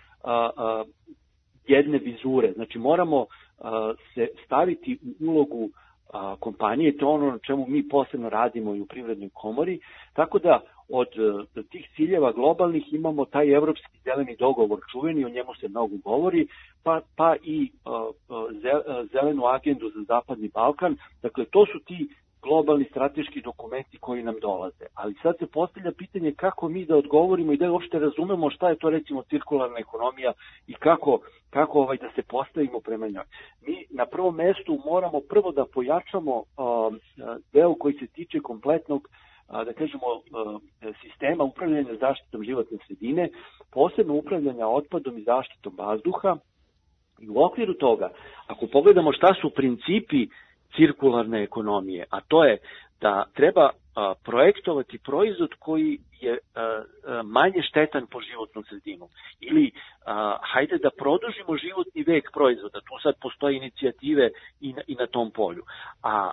jedne vizure. Znači, moramo se staviti u ulogu kompanije, to je ono na čemu mi posebno radimo i u Privrednoj komori, tako da od tih ciljeva globalnih imamo taj evropski zeleni dogovor čuveni, o njemu se mnogo govori, pa i zelenu agendu za Zapadni Balkan. Dakle, to su ti globalni strateški dokumenti koji nam dolaze. Ali sad se postavlja pitanje kako mi da odgovorimo i da uopšte razumemo šta je to recimo cirkularna ekonomija i kako da se postavimo prema njoj. Mi na prvom mestu moramo prvo da pojačamo deo koji se tiče kompletnog, da kažemo, sistema upravljanja zaštitom životne sredine, posebno upravljanja otpadom i zaštitom vazduha. I u okviru toga, ako pogledamo šta su principi cirkularne ekonomije, a to je da treba projektovati proizvod koji je manje štetan po životnu sredinu. Ili hajde da produžimo životni vek proizvoda, tu sad postoje inicijative i na tom polju. A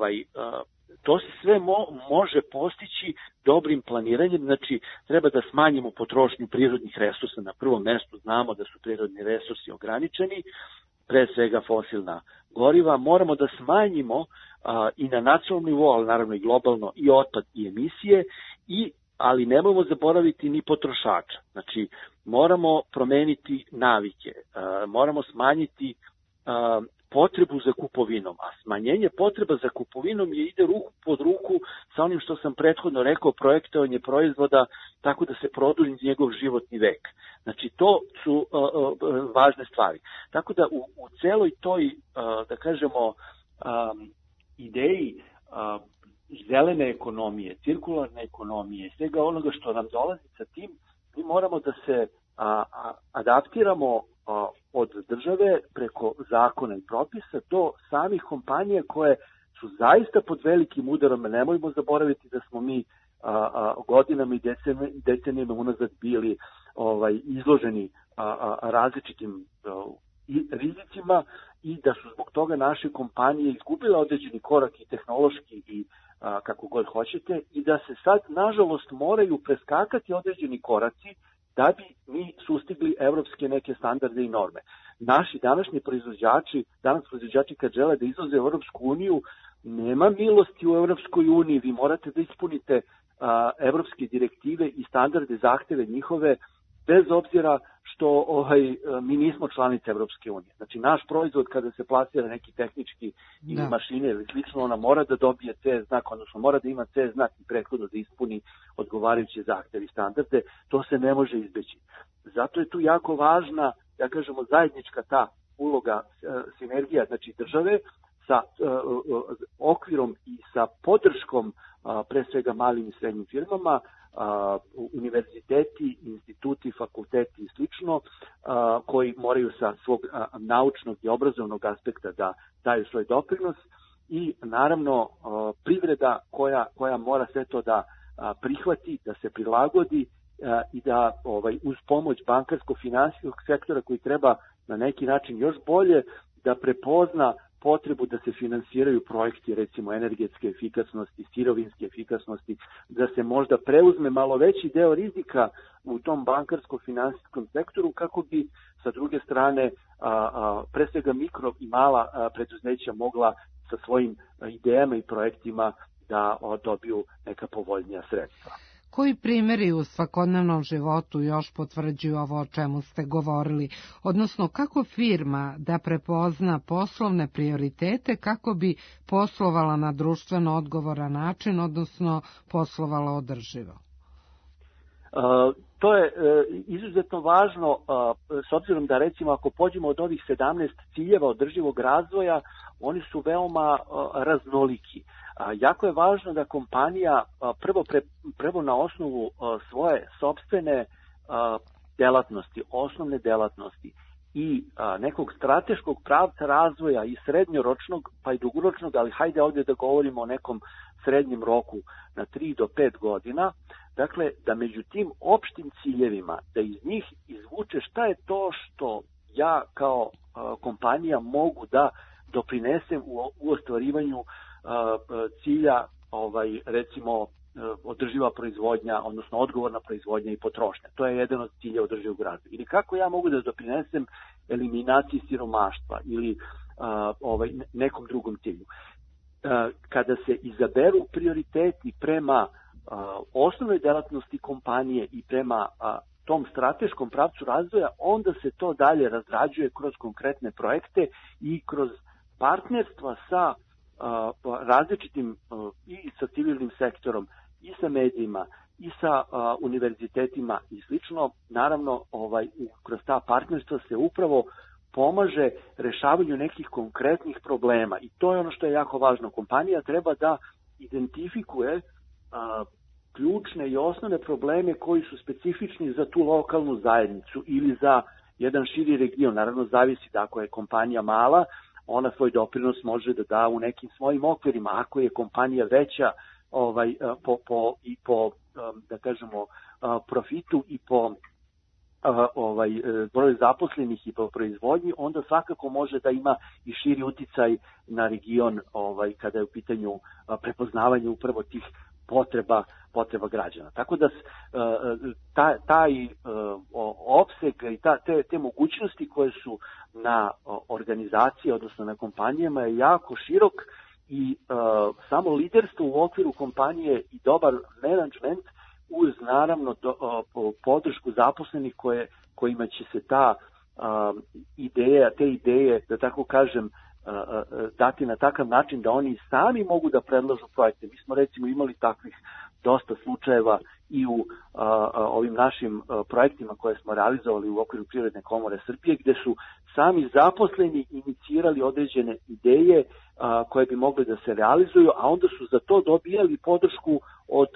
to se sve može postići dobrim planiranjem, znači treba da smanjimo potrošnju prirodnih resursa. Na prvom mestu znamo da su prirodni resursi ograničeni, pre svega fosilna goriva, moramo da smanjimo i na nacionalnom nivou, ali naravno i globalno, i otpad i emisije, ali nemojmo zaboraviti ni potrošača. Znači, moramo promeniti navike, moramo smanjiti potrebu za kupovinom, a smanjenje potreba za kupovinom ide ruku pod ruku sa onim što sam prethodno rekao, projektovanje proizvoda tako da se produži njegov životni vek. Znači, to su važne stvari. Tako da u celoj toj, da kažemo, ideji zelene ekonomije, cirkularne ekonomije, svega onoga što nam dolazi sa tim, mi moramo da se adaptiramo od države preko zakona i propisa do samih kompanija koje su zaista pod velikim udarom. Nemojmo zaboraviti da smo mi godinama i decenijama unazad bili izloženi različitim rizicima i da su zbog toga naše kompanije izgubile određeni korak i tehnološki i kako god hoćete i da se sad nažalost moraju preskakati određeni koraci da bi mi sustigli evropske neke standarde i norme. Naši današnji proizvođači kad žele da izlaze u Evropsku uniju, nema milosti u Evropskoj uniji, vi morate da ispunite evropske direktive i standarde, zahteve njihove, bez obzira što mi nismo članice Evropske unije. Znači, naš proizvod kada se plasira neki tehnički ili mašine ili slično, ona mora da dobije CE znak, odnosno mora da ima CE znak i prethodno da ispuni odgovarajuće zahteve i standarde, to se ne može izbeći. Zato je tu jako važna, ja kažemo, zajednička ta uloga, sinergija, znači države sa okvirom i sa podrškom pre svega malim i srednjim firmama, univerziteti, instituti, fakulteti i slično, koji moraju sa svog naučnog i obrazovnog aspekta da daju svoj doprinos i naravno privreda koja mora sve to da prihvati, da se prilagodi i da uz pomoć bankarsko-finansijskog sektora koji treba na neki način još bolje da prepozna potrebu da se finansiraju projekti, recimo energetske efikasnosti, sirovinske efikasnosti, da se možda preuzme malo veći deo rizika u tom bankarsko-finansijskom sektoru kako bi sa druge strane pre svega mikro i mala preduzeća mogla sa svojim idejama i projektima da dobiju neka povoljnija sredstva. Koji primjeri u svakodnevnom životu još potvrđuju ovo o čemu ste govorili? Odnosno, kako firma da prepozna poslovne prioritete kako bi poslovala na društveno odgovoran način, odnosno poslovala održivo? To je izuzetno važno s obzirom da recimo ako pođemo od ovih 17 ciljeva održivog razvoja, oni su veoma raznoliki. Jako je važno da kompanija prvo na osnovu svoje sopstvene delatnosti, osnovne delatnosti i nekog strateškog pravca razvoja i srednjoročnog pa i dugoročnog, ali hajde ovdje da govorimo o nekom srednjem roku na 3 do 5 godina, dakle da među tim opštim ciljevima, da iz njih izvuče šta je to što ja kao kompanija mogu da doprinesem u ostvarivanju cilja, recimo održiva proizvodnja, odnosno odgovorna proizvodnja i potrošnja. To je jedan od cilja održivog razvoja. Ili kako ja mogu da doprinesem eliminaciji siromaštva ili nekom drugom cilju. Kada se izaberu prioriteti prema osnovnoj delatnosti kompanije i prema tom strateškom pravcu razvoja, onda se to dalje razrađuje kroz konkretne projekte i kroz partnerstva sa različitim i sa civilnim sektorom i sa medijima i sa univerzitetima i slično. Naravno, kroz ta partnerstva se upravo pomaže rešavanju nekih konkretnih problema i to je ono što je jako važno. Kompanija treba da identifikuje ključne i osnovne probleme koji su specifični za tu lokalnu zajednicu ili za jedan širi region. Naravno, zavisi da ako je kompanija mala, ona svoj doprinos može da da u nekim svojim okvirima. Ako je kompanija veća po da kažemo profitu i po broju zaposlenih i po proizvodnji, onda svakako može da ima i širi uticaj na region kada je u pitanju prepoznavanje upravo tih potreba građana. Tako da taj opseg i te mogućnosti koje su na organizaciji, odnosno na kompanijama je jako širok i samo liderstvo u okviru kompanije i dobar menadžment uz naravno podršku zaposlenih kojima će se te ideje, da tako kažem, dati na takav način da oni sami mogu da predlažu projekte. Mi smo recimo imali takvih dosta slučajeva i u ovim našim projektima koje smo realizovali u okviru Privredne komore Srbije, gde su sami zaposleni inicirali određene ideje koje bi mogli da se realizuju, a onda su za to dobijali podršku od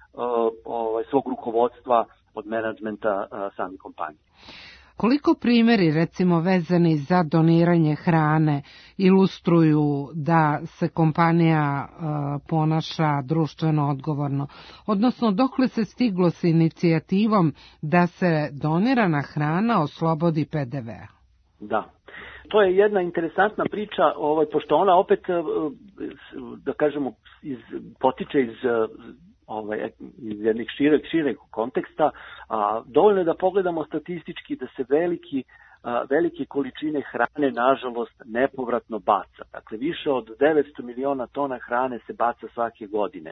svog rukovodstva, od menadžmenta sami kompanije. Koliko primjeri, recimo, vezani za doniranje hrane ilustruju da se kompanija ponaša društveno odgovorno? Odnosno, dokle se stiglo s inicijativom da se donirana hrana oslobodi PDV-a? Da, to je jedna interesantna priča, pošto ona opet, da kažemo, potiče iz jednih šireg konteksta, dovoljno je da pogledamo statistički da se velike količine hrane, nažalost, nepovratno baca. Dakle, više od 900 miliona tona hrane se baca svake godine.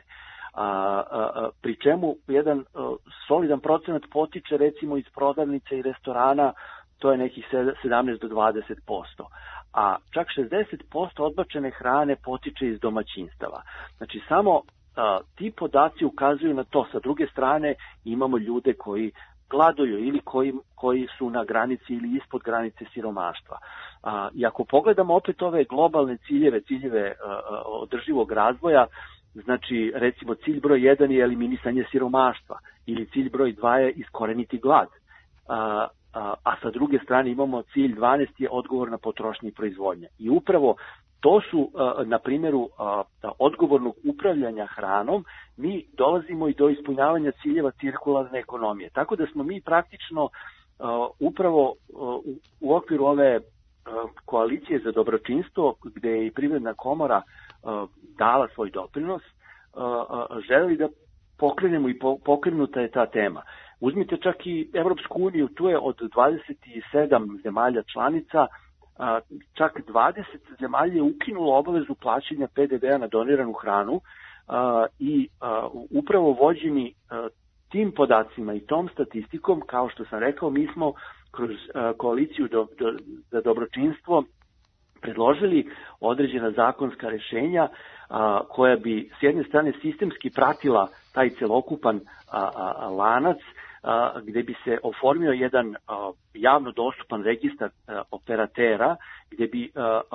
Pri čemu jedan solidan procenat potiče recimo iz prodavnica i restorana, to je nekih 17 do 20%. A čak 60% odbačene hrane potiče iz domaćinstava. Znači, samo ti podaci ukazuju na to. Sa druge strane imamo ljude koji gladuju ili koji su na granici ili ispod granice siromaštva. I ako pogledamo opet ove globalne ciljeve održivog razvoja, znači recimo cilj broj 1 je eliminisanje siromaštva ili cilj broj 2 je iskoreniti glad. A sa druge strane imamo cilj 12 je odgovorna potrošnja i proizvodnja. I upravo to su, na primjeru odgovornog upravljanja hranom, mi dolazimo i do ispunjavanja ciljeva cirkularne ekonomije. Tako da smo mi praktično upravo u okviru ove koalicije za dobročinstvo, gde je i Privredna komora dala svoj doprinos, želeli da pokrenemo i pokrenuta je ta tema. Uzmite čak i Evropsku uniju, tu je od 27 zemalja članica, čak 20 zemalja je ukinulo obavezu plaćanja PDV-a na doniranu hranu i upravo vođeni tim podacima i tom statistikom, kao što sam rekao, mi smo kroz koaliciju za dobročinstvo predložili određena zakonska rešenja koja bi s jedne strane sistemski pratila taj celokupan lanac gde bi se oformio jedan javno dostupan registar operatera, gde bi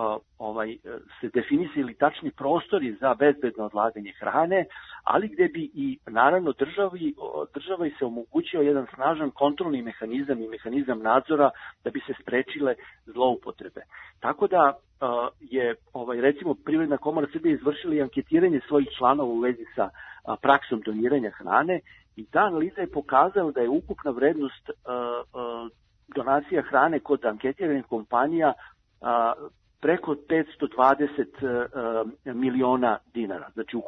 se definisali tačni prostori za bezbedno odlaganje hrane, ali gde bi i naravno državi se omogućio jedan snažan kontrolni mehanizam i mehanizam nadzora da bi se sprečile zloupotrebe. Tako da je recimo Privredna komora Srbije izvršila anketiranje svojih članova u vezi sa praksom doniranja hrane i ta analiza je pokazala da je ukupna vrednost donacija hrane kod anketiranih kompanija preko 520 miliona dinara. Znači,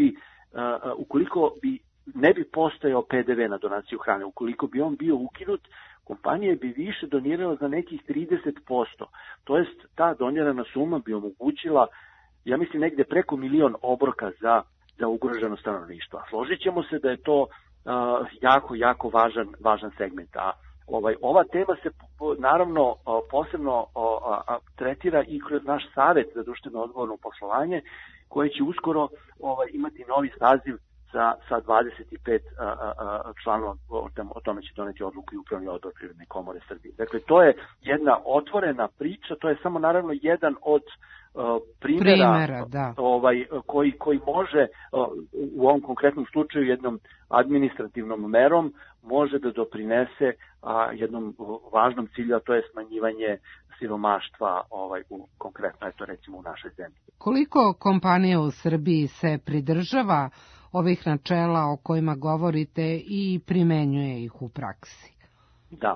ukoliko bi ne bi postojao PDV na donaciju hrane, ukoliko bi on bio ukinut, kompanija bi više donirala za nekih 30%. To jest, ta donirana suma bi omogućila, ja mislim, negde preko 1 milion obroka za ugroženo stanovništvo. A složit ćemo se da je to jako važan segment. A ova tema se naravno posebno tretira i kroz naš savet za društveno odgovorno poslovanje, koje će uskoro imati novi saziv sa 25 članova, o tome će doneti odluku i Upravni odbor Privredne komore Srbije. Dakle, to je jedna otvorena priča, to je samo naravno jedan od primjera da. Koji može u ovom konkretnom slučaju jednom administrativnom merom može da doprinese jednom važnom cilju, a to je smanjivanje siromaštva konkretno, recimo u našoj zemlji. Koliko kompanija u Srbiji se pridržava ovih načela o kojima govorite i primenjuje ih u praksi? Da.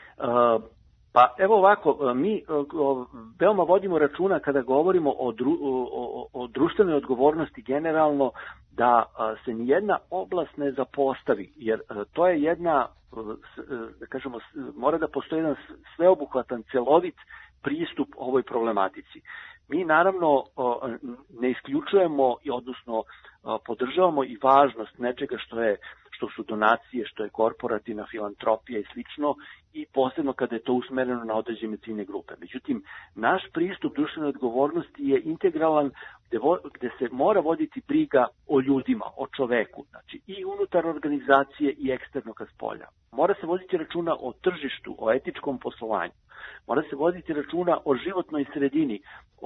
Pa evo ovako, mi veoma vodimo računa kada govorimo o društvenoj odgovornosti generalno, da se nijedna oblast ne zapostavi, jer to je jedna, da kažemo, mora da postoji jedan sveobuhvatan, celovit pristup ovoj problematici. Mi naravno ne isključujemo, odnosno podržavamo i važnost nečega što su donacije, što je korporativna filantropija i slično, i posebno kada je to usmereno na određene ciljne grupe. Međutim, naš pristup društvenoj odgovornosti je integralan, gde se mora voditi briga o ljudima, o čoveku, znači i unutar organizacije i eksterno ka spolja. Mora se voditi računa o tržištu, o etičkom poslovanju. Mora se voditi računa o životnoj sredini,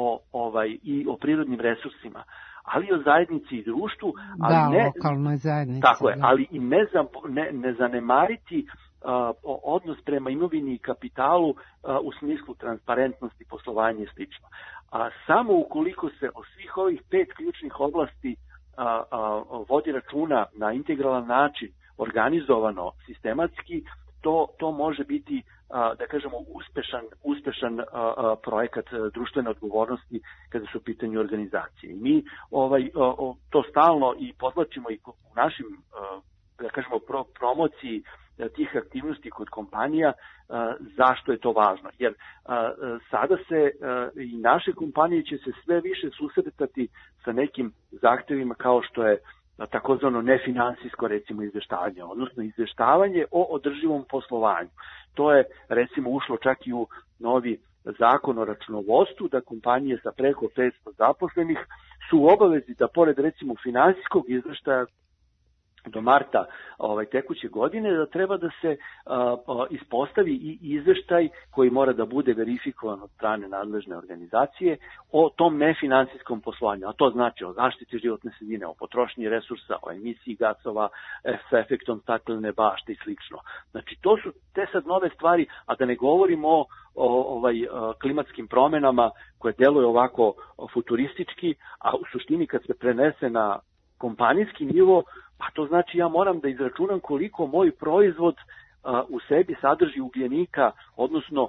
i o prirodnim resursima, ali i o zajednici i društvu, ali lokalnoj zajednici. Tako je, ali i ne zanemariti odnos prema imovini i kapitalu u smislu transparentnosti, poslovanja i slično. A samo ukoliko se o svih ovih 5 ključnih oblasti vodi računa na integralan način, organizovano, sistematski, to može biti, da kažemo, uspešan projekat društvene odgovornosti kada su u pitanju organizacije. I mi to stalno i podvlačimo i u našim, da kažemo, promociji tih aktivnosti kod kompanija, zašto je to važno. Jer sada se i naše kompanije će se sve više susretati sa nekim zahtevima kao što je takozvano nefinansijsko, recimo, izveštavanje, odnosno izveštavanje o održivom poslovanju. To je, recimo, ušlo čak i u novi zakon o računovodstvu, da kompanije sa preko 500 zaposlenih su u obavezi da, pored, recimo, finansijskog izveštaja do marta tekuće godine, da treba da se ispostavi i izveštaj koji mora da bude verifikovan od strane nadležne organizacije o tom nefinansijskom poslovanju. A to znači o zaštiti životne sredine, o potrošnji resursa, o emisiji gasova sa efektom staklene bašte i slično. Znači, to su te sad nove stvari, a da ne govorimo o klimatskim promenama koje deluju ovako futuristički, a u suštini kad se prenese na kompanijski nivo, pa to znači ja moram da izračunam koliko moj proizvod u sebi sadrži ugljenika, odnosno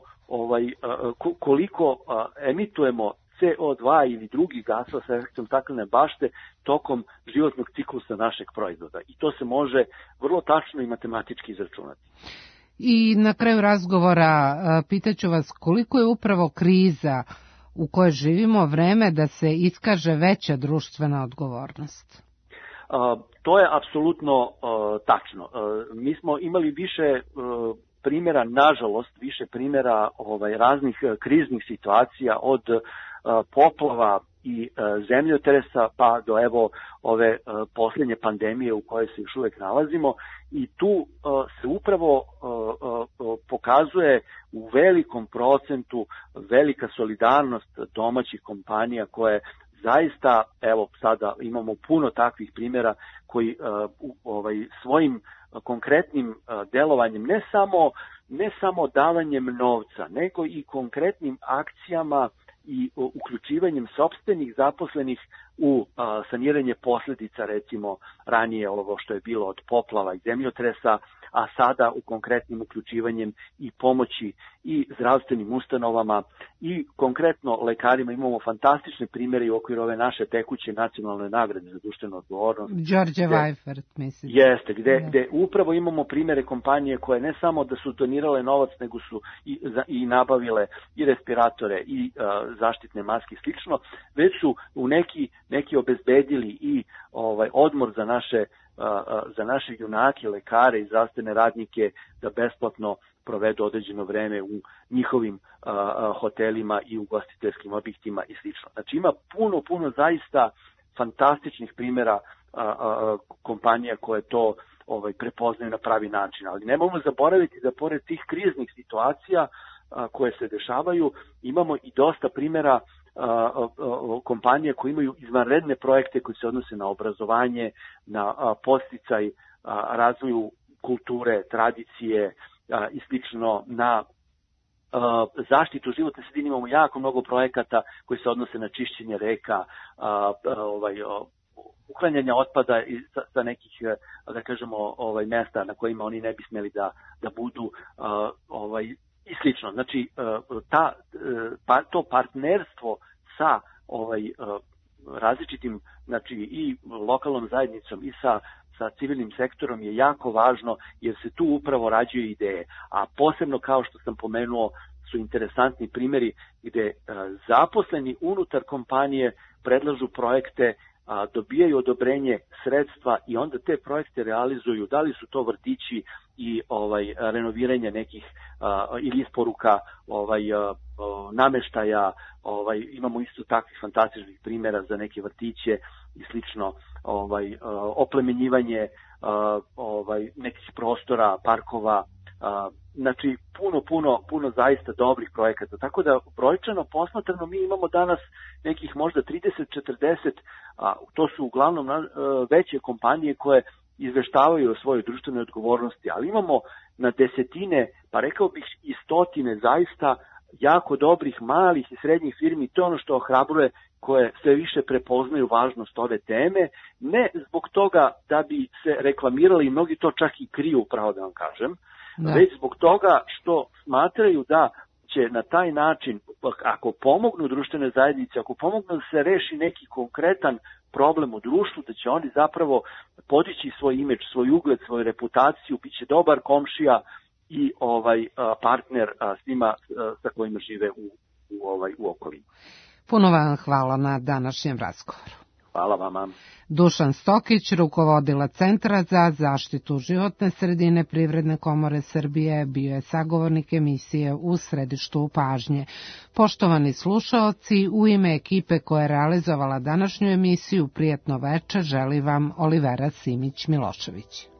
koliko emitujemo CO2 ili drugih gasova sa efektom staklene bašte tokom životnog ciklusa našeg proizvoda. I to se može vrlo tačno i matematički izračunati. I na kraju razgovora pitaću vas koliko je upravo kriza u kojoj živimo vreme da se iskaže veća društvena odgovornost? To je apsolutno tačno. Mi smo imali više primjera, nažalost, više primjera raznih kriznih situacija, od poplava i zemljotresa pa do evo ove posljednje pandemije u kojoj se još uvek nalazimo, i tu se upravo pokazuje u velikom procentu velika solidarnost domaćih kompanija koje zaista, evo sada imamo puno takvih primjera koji svojim konkretnim delovanjem, ne samo davanjem novca, nego i konkretnim akcijama i uključivanjem sopstvenih zaposlenih u saniranje posljedica, recimo ranije ovo što je bilo od poplava i zemljotresa, a sada u konkretnim uključivanjem i pomoći i zdravstvenim ustanovama i konkretno lekarima. Imamo fantastične primjere u okviru ove naše tekuće nacionalne nagrade za društvenu odgovornost. Đorđe Weifert, mislim. Jeste, gde upravo imamo primjere kompanije koje ne samo da su donirale novac, nego su i nabavile i respiratore i zaštitne maske i slično, već su u neki obezbedili i odmor za naše junake, lekare i zdravstvene radnike da besplatno provedu određeno vreme u njihovim hotelima i ugostiteljskim objektima i slično. Znači ima puno zaista fantastičnih primjera kompanija koje to prepoznaju na pravi način. Ali nemojmo zaboraviti da pored tih kriznih situacija koje se dešavaju, imamo i dosta primjera kompanije koje imaju izvanredne projekte koji se odnose na obrazovanje, na podsticaj razvoju kulture, tradicije i slično, na zaštitu životne sredine. Imamo jako mnogo projekata koji se odnose na čišćenje reka, uklanjanja otpada sa nekih, da kažemo, mesta na kojima oni ne bi smeli da budu i slično. Znači, to partnerstvo sa različitim, znači i lokalnom zajednicom i sa civilnim sektorom je jako važno, jer se tu upravo rađaju ideje. A posebno, kao što sam pomenuo, su interesantni primjeri gde zaposleni unutar kompanije predlažu projekte, dobijaju odobrenje, sredstva i onda te projekte realizuju, da li su to vrtići i renoviranje nekih ili isporuka nameštaja, imamo isto takvih fantastičnih primjera za neke vrtiće i slično, oplemenjivanje nekih prostora, parkova, znači puno zaista dobrih projekata. Tako da brojčano posmatrano mi imamo danas nekih možda 30-40, to su uglavnom veće kompanije koje izveštavaju o svojoj društvenoj odgovornosti, ali imamo na desetine, pa rekao bih i stotine zaista jako dobrih malih i srednjih firmi. To je ono što ohrabruje, koje sve više prepoznaju važnost ove teme, ne zbog toga da bi se reklamirali, i mnogi to čak i kriju, pravo da vam kažem, već zbog toga što smatraju da će na taj način, ako pomognu društvene zajednice, ako pomognu da se reši neki konkretan problem u društvu, da će oni zapravo podići svoj imidž, svoj ugled, svoju reputaciju, bit će dobar komšija i partner svima sa kojima žive u okolini. Puno vam hvala na današnjem razgovoru. Hvala vama. Dušan Stokić, rukovodila Centra za zaštitu životne sredine Privredne komore Srbije, bio je sagovornik emisije U središtu pažnje. Poštovani slušaoci, u ime ekipe koja je realizovala današnju emisiju, prijatno veče želi vam Olivera Simić-Milošević.